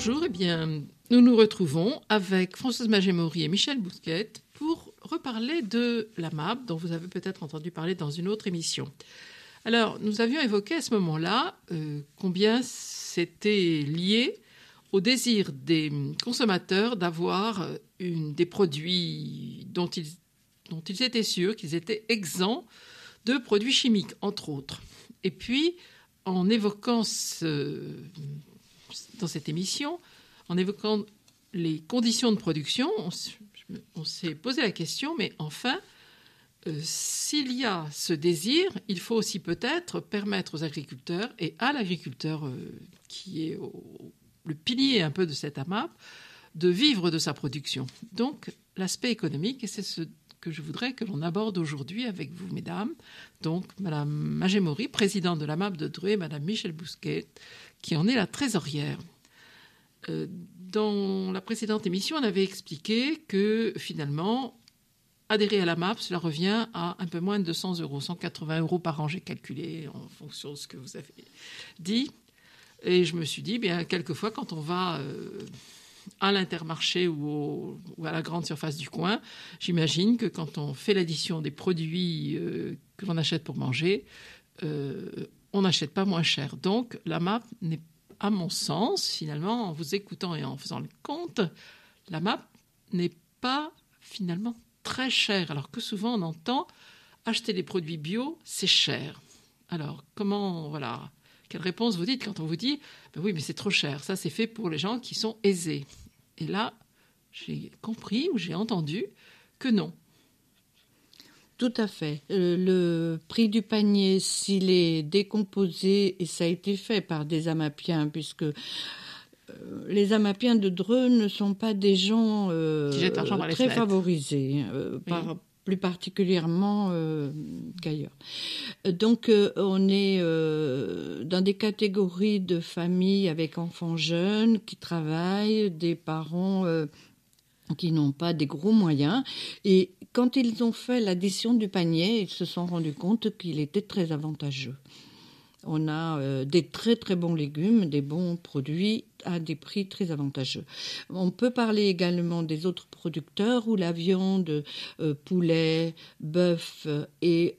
Bonjour, eh bien, nous nous retrouvons avec Françoise Magémory et Michel Bousquet pour reparler de la MAP, dont vous avez peut-être entendu parler dans une autre émission. Alors, nous avions évoqué à ce moment-là combien c'était lié au désir des consommateurs d'avoir des produits dont ils étaient sûrs qu'ils étaient exempts de produits chimiques, entre autres. Et puis, en évoquant dans cette émission, en évoquant les conditions de production, on s'est posé la question, mais enfin, s'il y a ce désir, il faut aussi peut-être permettre aux agriculteurs et à l'agriculteur qui est le pilier un peu de cette AMAP, de vivre de sa production. Donc, l'aspect économique, et c'est ce que je voudrais que l'on aborde aujourd'hui avec vous, mesdames. Donc, Madame Magémory, présidente de l'AMAP de Dreux, et Madame Michel Bousquet, qui en est la trésorière. Dans la précédente émission, on avait expliqué que finalement, adhérer à l'AMAP, cela revient à un peu moins de 200 euros, 180 euros par an, j'ai calculé en fonction de ce que vous avez dit. Et je me suis dit, bien, quelquefois, quand on va à l'Intermarché ou à la grande surface du coin, j'imagine que quand on fait l'addition des produits que l'on achète pour manger, on n'achète pas moins cher. Donc, l'AMAP n'est, à mon sens, finalement, en vous écoutant et en faisant le compte, l'AMAP n'est pas, finalement, très cher. Alors que souvent, on entend acheter des produits bio, c'est cher. Alors, voilà... Quelle réponse vous dites quand on vous dit ben oui, mais c'est trop cher, ça c'est fait pour les gens qui sont aisés. Et là, j'ai compris ou j'ai entendu que non. Tout à fait. Le prix du panier, s'il est décomposé, et ça a été fait par des AMAPiens, puisque les AMAPiens de Dreux ne sont pas des gens très favorisés, plus particulièrement qu'ailleurs. Donc, on est dans des catégories de familles avec enfants jeunes qui travaillent, des parents qui n'ont pas des gros moyens. Et quand ils ont fait l'addition du panier, ils se sont rendus compte qu'il était très avantageux. On a des très très bons légumes, des bons produits à des prix très avantageux. On peut parler également des autres producteurs où la viande, poulet, bœuf et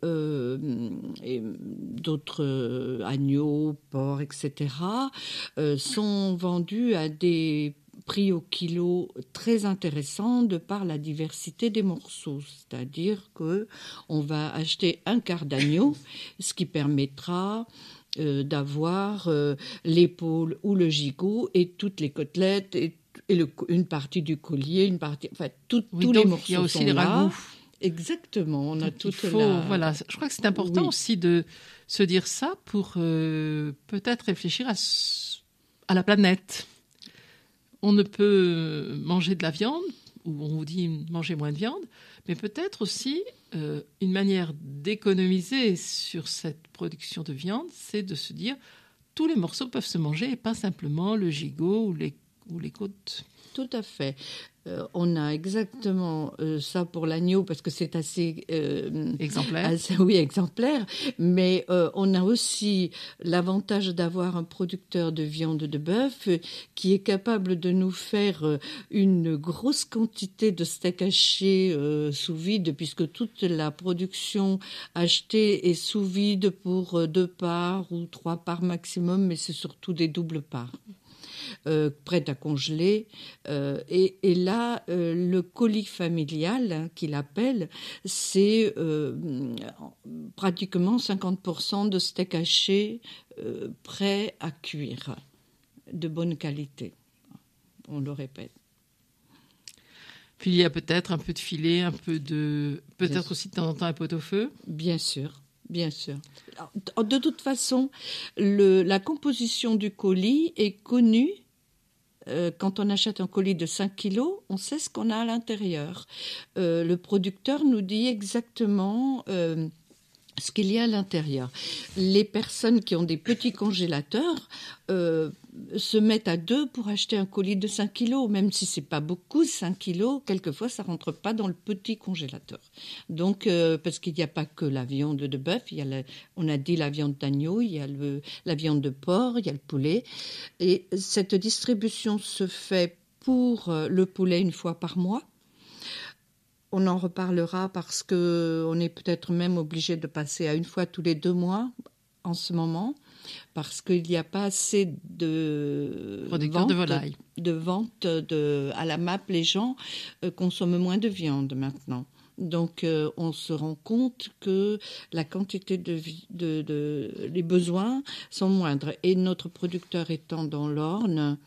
d'autres agneaux, porcs, etc. Sont vendus à des prix au kilo très intéressant de par la diversité des morceaux. C'est-à-dire qu'on va acheter un quart d'agneau, ce qui permettra d'avoir l'épaule ou le gigot et toutes les côtelettes et une partie du collier, tous les morceaux. Il y a aussi sont les là. ragoûts. Exactement, on a tout Voilà, je crois que c'est important aussi de se dire ça pour peut-être réfléchir à la planète. On ne peut manger de la viande, ou on vous dit manger moins de viande, mais peut-être aussi une manière d'économiser sur cette production de viande, c'est de se dire tous les morceaux peuvent se manger et pas simplement le gigot ou les côtes. Tout à fait. On a exactement ça pour l'agneau parce que c'est assez exemplaire. Exemplaire. Mais on a aussi l'avantage d'avoir un producteur de viande de bœuf qui est capable de nous faire une grosse quantité de steak haché sous vide, puisque toute la production achetée est sous vide pour 2 parts ou 3 parts maximum, mais c'est surtout des doubles parts. Prête à congeler. Et là, le colis familial, qu'il appelle, c'est pratiquement 50% de steak haché prêt à cuire, de bonne qualité. On le répète. Puis il y a peut-être un peu de filet, peut-être aussi de temps en temps un pot-au-feu. Bien sûr. Bien sûr. De toute façon, la composition du colis est connue. Quand on achète un colis de 5 kilos, on sait ce qu'on a à l'intérieur. Le producteur nous dit exactement ce qu'il y a à l'intérieur. Les personnes qui ont des petits congélateurs se mettent à deux pour acheter un colis de 5 kilos, même si c'est pas beaucoup, 5 kilos, quelquefois ça rentre pas dans le petit congélateur. Donc, parce qu'il n'y a pas que la viande de bœuf, on a dit la viande d'agneau, il y a la viande de porc, il y a le poulet. Et cette distribution se fait pour le poulet une fois par mois. On en reparlera parce qu'on est peut-être même obligé de passer à une fois tous les 2 mois en ce moment, parce qu'il n'y a pas assez de producteurs de volailles. De vente à la MAP. Les gens consomment moins de viande maintenant. Donc, on se rend compte que la quantité les besoins sont moindres. Et notre producteur étant dans l'Orne,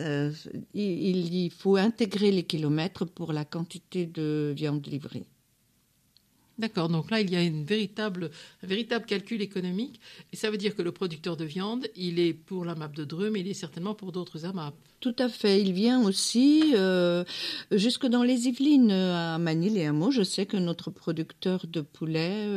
il faut intégrer les kilomètres pour la quantité de viande livrée. D'accord, donc là, il y a un véritable calcul économique. Et ça veut dire que le producteur de viande, il est pour la MAP de Dreux, mais il est certainement pour d'autres AMAP. Tout à fait. Il vient aussi jusque dans les Yvelines, à Magny-les-Hameaux. Je sais que notre producteur de poulet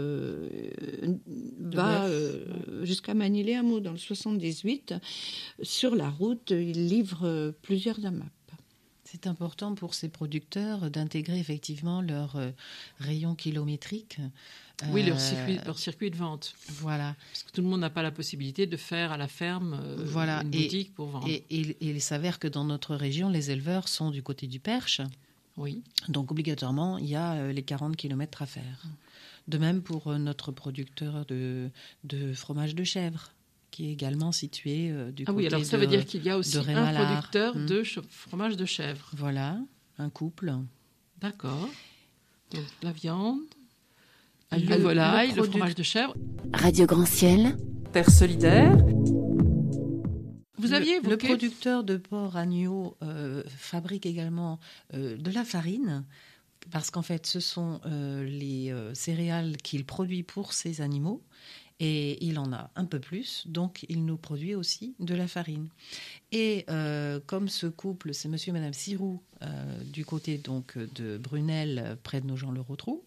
va jusqu'à Magny-les-Hameaux, dans le 78. Sur la route, il livre plusieurs AMAP. C'est important pour ces producteurs d'intégrer effectivement leur rayon kilométrique. Oui, leur circuit de vente. Voilà. Parce que tout le monde n'a pas la possibilité de faire à la ferme une boutique pour vendre. Et il s'avère que dans notre région, les éleveurs sont du côté du Perche. Oui. Donc obligatoirement, il y a les 40 km à faire. De même pour notre producteur de fromage de chèvre, qui est également situé du côté de Ah oui, alors ça veut dire qu'il y a aussi un producteur de fromage de chèvre. Voilà, un couple. D'accord. Donc la viande, le volaille, le fromage de chèvre. Radio Grand Ciel. Terre solidaire. Vous aviez évoqué... Le producteur de porc agneau fabrique également de la farine, parce qu'en fait, ce sont les céréales qu'il produit pour ses animaux. Et il en a un peu plus, donc il nous produit aussi de la farine. Et comme ce couple, c'est monsieur et madame Siroux, du côté donc de Brunel, près de Nogent-le-Rotrou,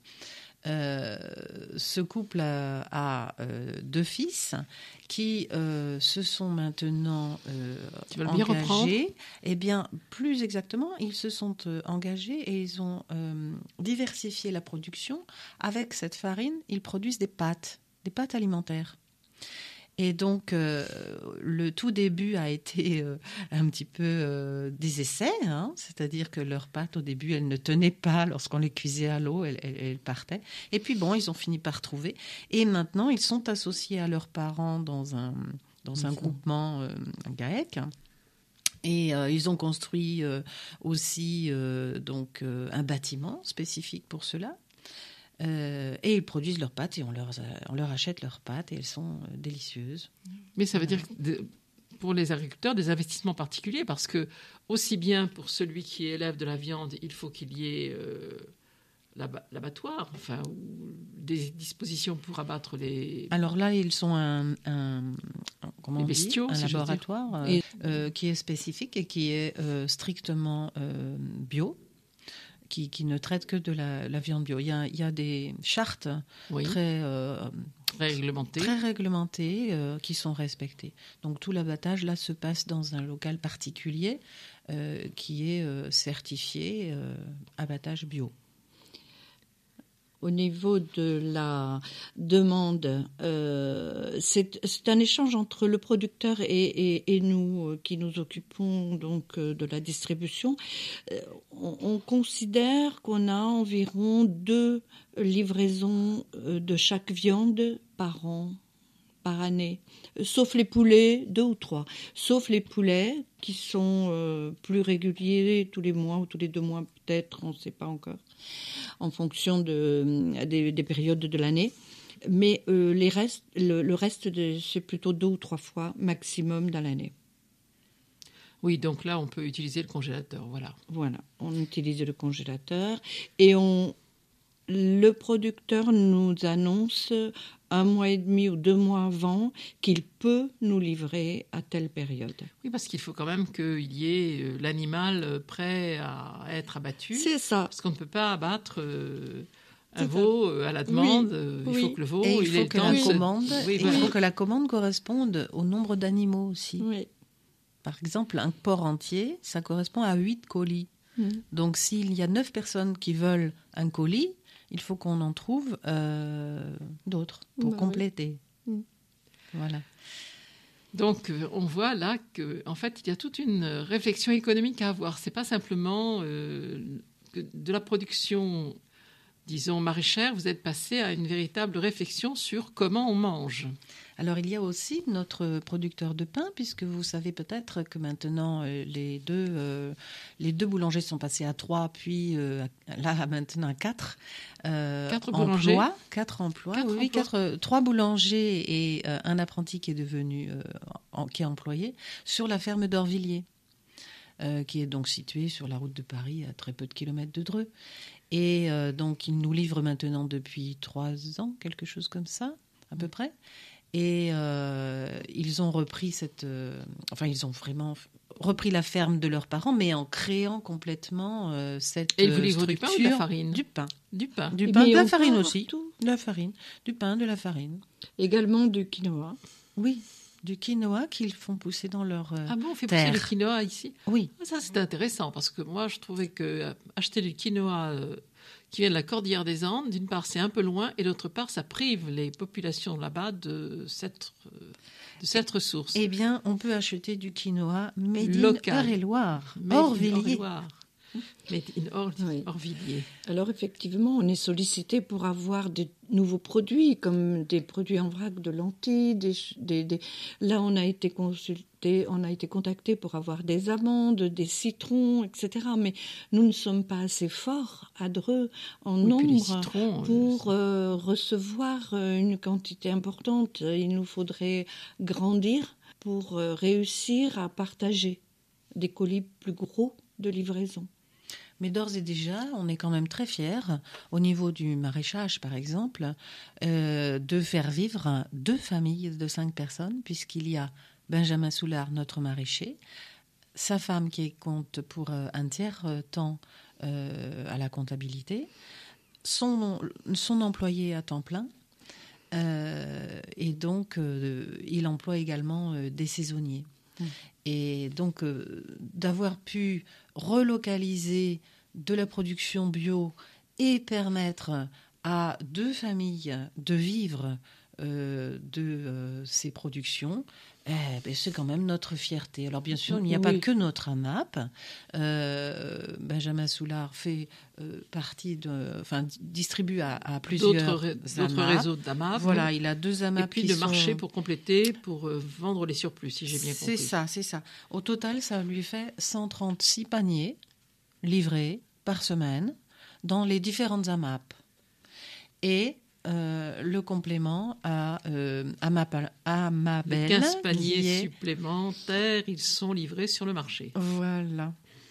ce couple a 2 fils qui se sont maintenant engagés. Eh bien, plus exactement, ils se sont engagés et ils ont diversifié la production. Avec cette farine, ils produisent des pâtes alimentaires. Et donc, le tout début a été un petit peu des essais, c'est-à-dire que leurs pâtes, au début, elles ne tenaient pas lorsqu'on les cuisait à l'eau, elles partaient. Et puis bon, ils ont fini par trouver. Et maintenant, ils sont associés à leurs parents dans un groupement, un GAEC. Et ils ont construit aussi donc, un bâtiment spécifique pour cela. Et ils produisent leurs pâtes et on leur achète leurs pâtes et elles sont délicieuses. Mais ça veut dire pour les agriculteurs des investissements particuliers, parce que aussi bien pour celui qui élève de la viande, il faut qu'il y ait l'abattoir, enfin, ou des dispositions pour abattre les... Alors là, ils sont un bestiaux, un laboratoire qui est spécifique et qui est strictement bio. Qui ne traite que de la viande bio. Il y a des chartes très réglementées qui sont respectées. Donc tout l'abattage là se passe dans un local particulier qui est certifié abattage bio. Au niveau de la demande, c'est un échange entre le producteur et nous qui nous occupons donc de la distribution. On considère qu'on a environ 2 livraisons de chaque viande par an, par année, sauf les poulets, 2 ou 3, sauf les poulets qui sont plus réguliers tous les mois ou tous les 2 mois peut-être, on ne sait pas encore, en fonction des périodes de l'année. Mais le reste, c'est plutôt 2 ou 3 fois maximum dans l'année. Oui, donc là, on peut utiliser le congélateur, voilà. Voilà, on utilise le congélateur et le producteur nous annonce 1 mois et demi ou 2 mois avant qu'il peut nous livrer à telle période. Oui, parce qu'il faut quand même qu'il y ait l'animal prêt à être abattu. C'est ça. Parce qu'on ne peut pas abattre un veau à la demande. Il faut que le veau... il faut que la commande corresponde au nombre d'animaux aussi. Oui. Par exemple, un porc entier, ça correspond à 8 colis. Donc, s'il y a 9 personnes qui veulent un colis, il faut qu'on en trouve d'autres pour compléter. Oui. Voilà. Donc, on voit là qu'en fait, il y a toute une réflexion économique à avoir. Ce n'est pas simplement de la production, disons, maraîchère. Vous êtes passé à une véritable réflexion sur comment on mange. Alors, il y a aussi notre producteur de pain, puisque vous savez peut-être que maintenant, les deux boulangers sont passés à 3, puis là, maintenant à 4. 4 boulangers. 4 emplois. 3 boulangers et un apprenti qui est devenu, qui est employé sur la ferme d'Orvilliers, qui est donc située sur la route de Paris, à très peu de kilomètres de Dreux. Et donc, il nous livre maintenant depuis 3 ans, quelque chose comme ça, à peu près. Et ils ont repris ils ont vraiment repris la ferme de leurs parents, mais en créant complètement cette structure. Et vous livrez du pain ou de la farine ? Du pain, de la farine aussi. De la farine, du pain, de la farine. Également du quinoa. Oui, du quinoa qu'ils font pousser dans leur Ah bon, on fait terre. pousser le quinoa ici ? Oui. Ça, c'est intéressant, parce que moi, je trouvais que acheter du quinoa qui vient de la Cordillère des Andes, d'une part, c'est un peu loin, et d'autre part, ça prive les populations là-bas de cette ressource. Eh bien, on peut acheter du quinoa made in local. Eure-et-Loire, Orvilliers. Made in Orvilliers. Alors effectivement, on est sollicité pour avoir des nouveaux produits, comme des produits en vrac de lentilles. Là, on a été contacté pour avoir des amandes, des citrons, etc. Mais nous ne sommes pas assez forts à Dreux en nombre pour recevoir une quantité importante. Il nous faudrait grandir pour réussir à partager des colis plus gros de livraison. Mais d'ores et déjà, on est quand même très fiers, au niveau du maraîchage par exemple, de faire vivre 2 familles de 5 personnes, puisqu'il y a Benjamin Soulard, notre maraîcher, sa femme qui compte pour un tiers temps à la comptabilité, son employé à temps plein, et donc il emploie également des saisonniers. Et donc, d'avoir pu relocaliser de la production bio et permettre à 2 familles de vivre de ces productions, c'est quand même notre fierté. Alors bien sûr, il n'y a pas que notre AMAP. Benjamin Soulard fait distribue à plusieurs d'autres réseaux d'AMAP. Voilà, il a 2 AMAP. Et puis le marché pour compléter, pour vendre les surplus, si j'ai bien compris. C'est ça. Au total, ça lui fait 136 paniers livrés par semaine dans les différentes AMAP. Et le complément à Mabel. 15 paniers supplémentaires, ils sont livrés sur le marché. Voilà.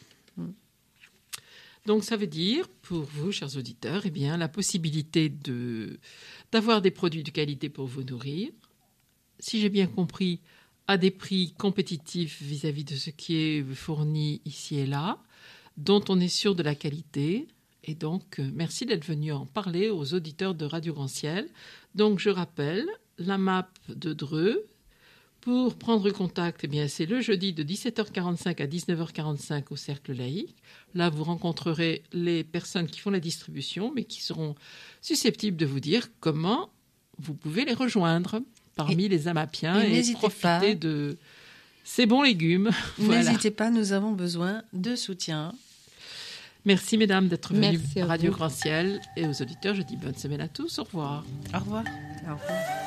Donc ça veut dire, pour vous, chers auditeurs, la possibilité d'avoir des produits de qualité pour vous nourrir, si j'ai bien compris, à des prix compétitifs vis-à-vis de ce qui est fourni ici et là, dont on est sûr de la qualité. Et donc, merci d'être venu en parler aux auditeurs de Radio Grand Ciel. Donc, je rappelle, la MAP de Dreux. Pour prendre contact, c'est le jeudi de 17h45 à 19h45 au Cercle Laïque. Là, vous rencontrerez les personnes qui font la distribution, mais qui seront susceptibles de vous dire comment vous pouvez les rejoindre parmi les Amapiens et profiter de ces bons légumes. N'hésitez pas, nous avons besoin de soutien. Merci, mesdames, d'être venues à Radio Grand Ciel. Et aux auditeurs, je dis bonne semaine à tous. Au revoir. Au revoir. Au revoir.